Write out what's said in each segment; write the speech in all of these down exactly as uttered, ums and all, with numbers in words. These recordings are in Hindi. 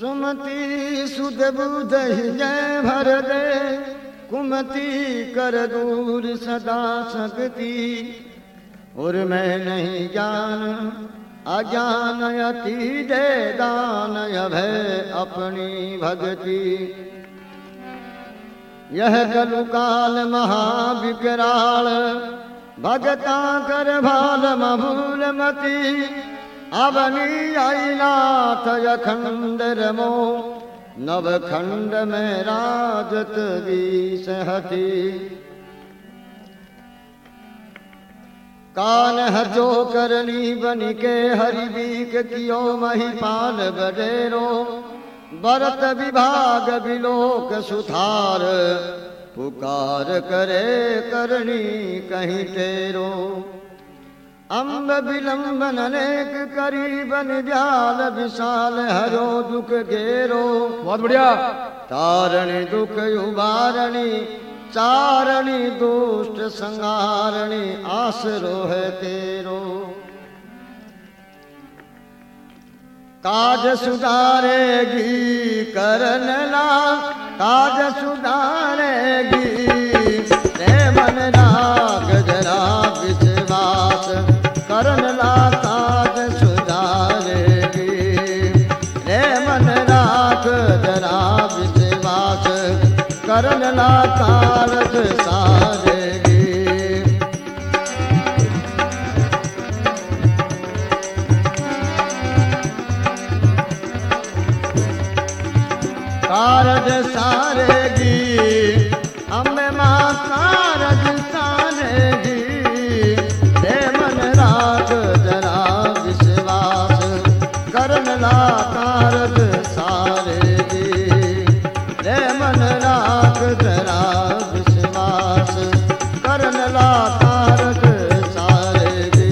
सुमति सुध बुध जय भर दे, कुमति कर दूर सदा सकती। और मैं नहीं जान अज्ञान अति दे दान, अभय अपनी भगति। यह कलुकाल महाविकराल, भगता कर भाल मभूल मती। अवनी आई नाथ अखंड रमो, नवखंड में राजत बीस हती। कान हजो करनी बनी के हरिबीक कियो महिपाल बडेरो। बरत विभाग विलोक सुथार, पुकार करे करनी कहीं टेरो। अम्ब विलंबन अनेक करीबन व्याल, विशाल हरो दुख घेरो। बहुत बढ़िया। तारणी दुख उबारणी, चारणी दुष्ट संहारणी। आसरो है तेरो। काज सुधारेगी करन ला, काज सुधारेगी। रे मन राग जरा विश्वास, करन ला काज सुधारेगी। रे मन राग जरा विश्वास, करन ला कारज सारेगी। कारज सारेगी, अम्बे माँ कारज सारेगी। रे मन राख जरा विश्वास, करन ला कारज सारेगी। रे मन राख जरा विश्वास, करन ला कारज सारेगी।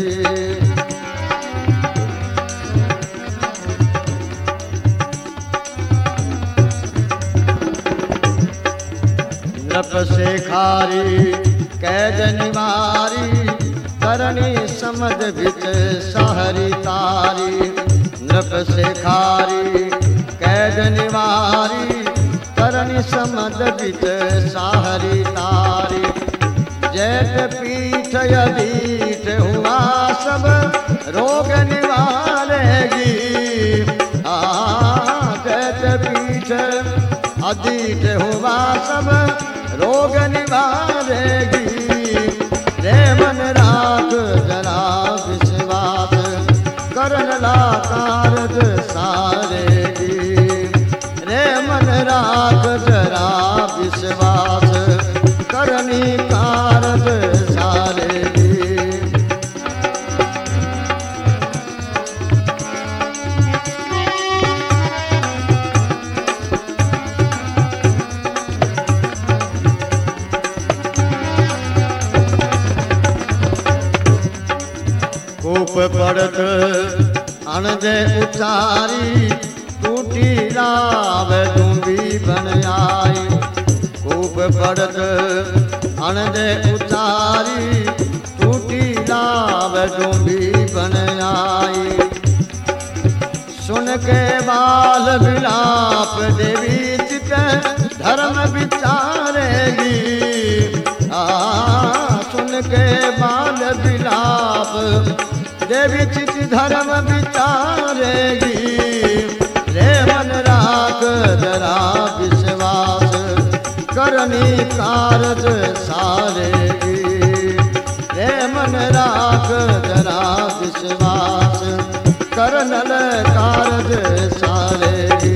नृप शेखारी कैद निवारी, करणी समद बिच सहरी तारी। नृप शेखारी कैद निवारी, करणी समद बिच सहरी तारी। जैत पीठ यदीठ हुआ सब, रोग निवारेगी। आ जैत पीठ अधीठ हुआ सब, रोग निवारेगी। रे मन राख जरा विश्वास, करन ला कारज सारेगी। रे मन राख जरा विश्वास, करनी कारज सारेगी। कूप पड़त अणजे उचारी, टूटी राव डूंबी बन आई। कूप पड़त अणजे उचारी, टूटी राव डूंबी बन आई। सुन के बाल विलाप देवी चित, धर्म विचारेगी। आ सुन के बाल विलाप देवी चित, धर्म विचारेगी। रे मन राख जरा विश्वास, करनी कारज सारेगी। रे मन राख जरा विश्वास, करनल कारज सारेगी।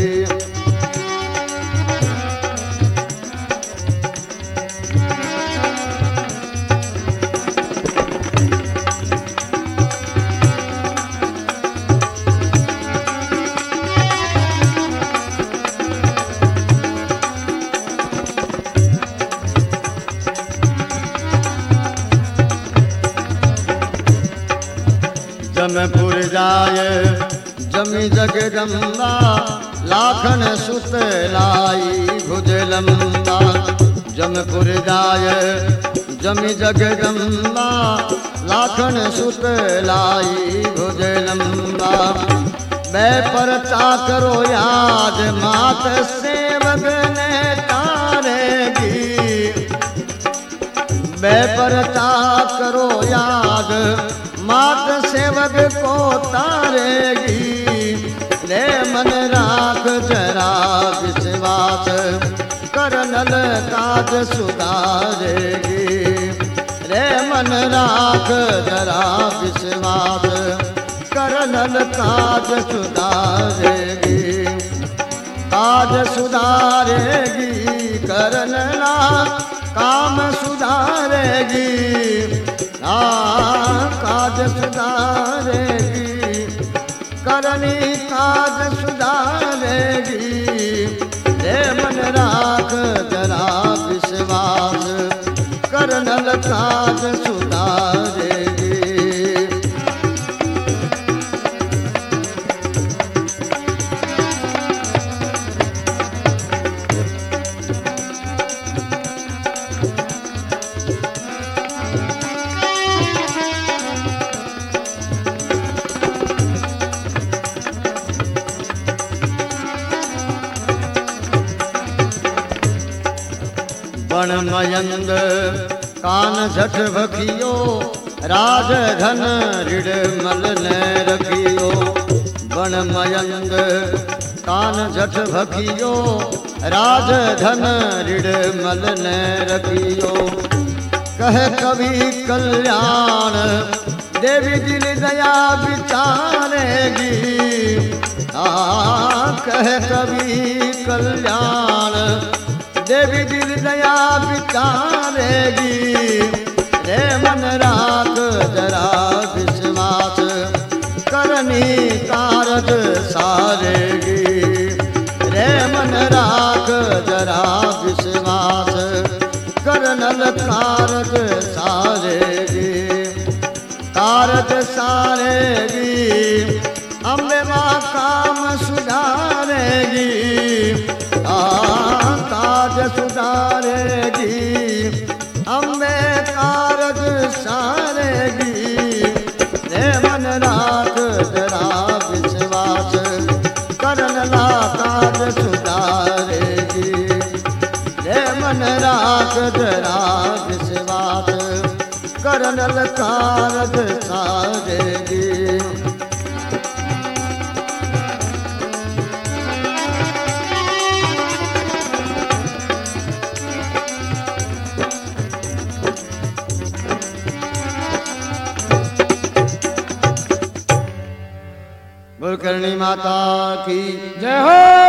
जमपुर जाय जमी जगदम्बा, लाखन सुत लाई भुज लंबा। जमपुर जाय जमी जगदम्बा, लाखन सुत लाई भुज लंबा। बै परचा करो याद मात सेवक ने तारेगी। बै परचा करो याद मात सेवक को तारेगी। रे मन राख जरा विश्वास करनल काज सुधारेगी। रे मन राख जरा विश्वास करनल काज सुधारेगी। काज सुधारेगी करनला काम सुधारेगी। आ काज सुधारेगी करनी काज सुधारेगी। रे मन राख जरा विश्वास करनल काज सुधारेगी। मयंद कान झट भखियो राज धन ऋण मल ने रखियो। बण मयंद कान झट भखियो राज धन ऋण मल ने रखियो। कह कवि कल्याण देवी दिल दया विचारेगी। आ कह कवि कल्याण देवी दिल दया विचारेगी। रे मन राख जरा विश्वास करनी कारज सारेगी। रे मन राख जरा विश्वास करनल कारज सारेगी। कारज सारेगी अम्बे माँ काम सुधारेगी। आ काज सुधारेगी अम्बे कारज सारेगी। रे मन राख जरा विश्वास करनला काज सुधारेगी। रे मन राख जरा विश्वास करनल कारज सारेगी। करणी माता की जय हो।